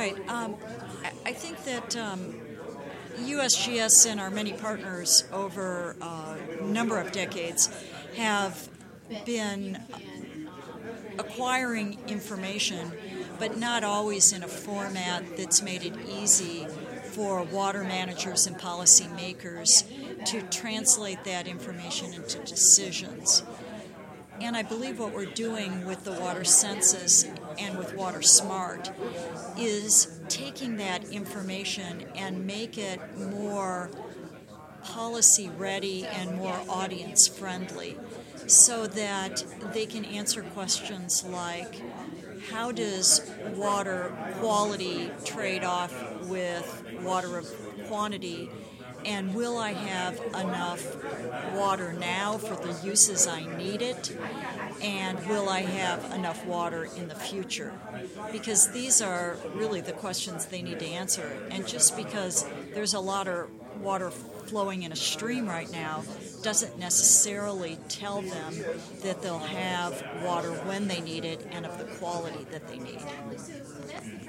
Right. I think that USGS and our many partners over a number of decades have been acquiring information, but not always in a format that's made it easy for water managers and policymakers to translate that information into decisions. And I believe what we're doing with the Water Census and with Water Smart is taking that information and make it more policy ready and more audience friendly so that they can answer questions like, how does water quality trade off with water quantity, and will I have enough water now for the uses I need it, and will I have enough water in the future? Because these are really the questions they need to answer. And just because there's a lot of water flowing in a stream right now doesn't necessarily tell them that they'll have water when they need it and of the quality that they need.